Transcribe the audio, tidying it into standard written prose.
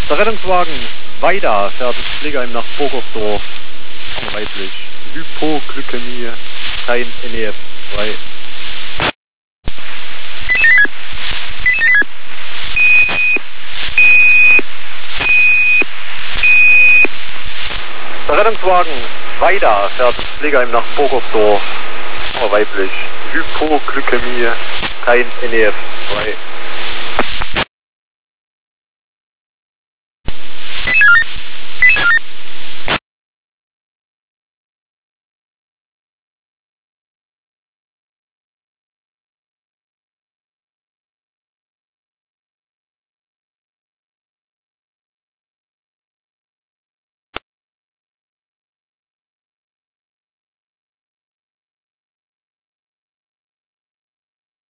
Der Rettungswagen Weida fährt ins Pflegeheim nach Burgersdorf. Weiblich. Hypoglykämie, kein NEF 2. Der Rettungswagen Weida fährt ins Pflegeheim nach Burgersdorf. Weiblich. Hypoglykämie, kein NEF 2.